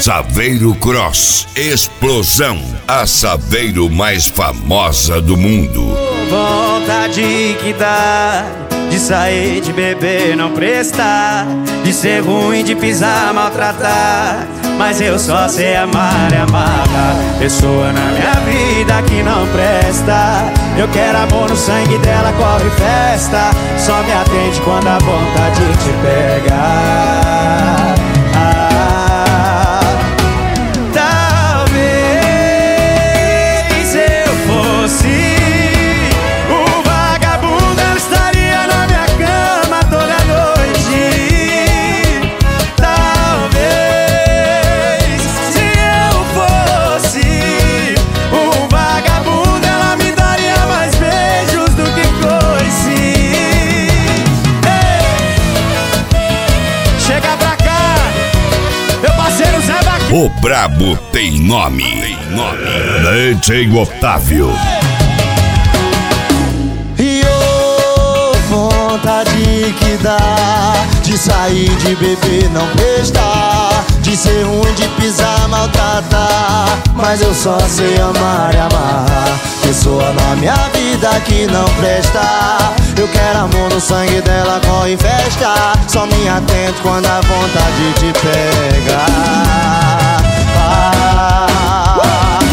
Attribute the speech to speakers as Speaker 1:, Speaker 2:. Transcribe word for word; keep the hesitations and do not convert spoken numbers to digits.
Speaker 1: Saveiro Cross, explosão, a Saveiro mais famosa do mundo.
Speaker 2: Vontade que dá de sair, de beber, não prestar, de ser ruim, de pisar, maltratar. Mas eu só sei amar e amar pessoa na minha vida que não presta. Eu quero amor no sangue dela, corre festa. Só me atende quando a vontade te pega.
Speaker 1: O brabo tem nome, tem nome. D J Otávio.
Speaker 3: E oh, vontade que dá de sair, de beber, não prestar, de ser ruim, de pisar, maltratar. Mas eu só sei amar e amar pessoa na minha vida que não presta. Eu quero amor no sangue dela, corre festa. Só me atento quando a vontade te pega. Ah,